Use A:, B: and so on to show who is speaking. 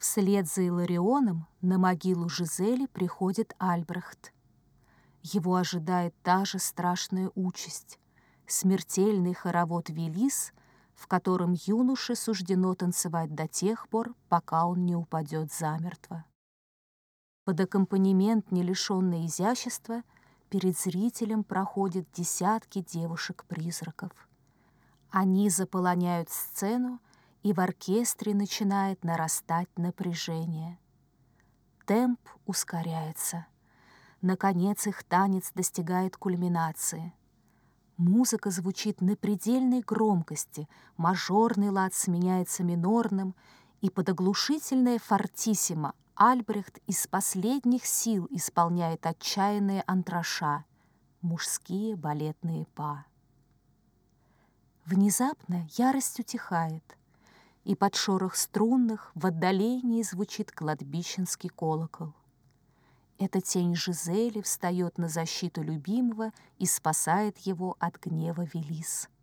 A: Вслед за Иларионом на могилу Жизели приходит Альбрехт. Его ожидает та же страшная участь — смертельный хоровод Велис, в котором юноше суждено танцевать до тех пор, пока он не упадет замертво. Под аккомпанемент, не лишенный изящества, перед зрителем проходят десятки девушек-призраков. Они заполоняют сцену, и в оркестре начинает нарастать напряжение. Темп ускоряется. Наконец их танец достигает кульминации. Музыка звучит на предельной громкости, мажорный лад сменяется минорным, и под оглушительное фортиссимо Альбрехт из последних сил исполняет отчаянные антраша, мужские балетные па. Внезапно ярость утихает, и под шорох струнных в отдалении звучит кладбищенский колокол. Эта тень Жизели встает на защиту любимого и спасает его от гнева Велис.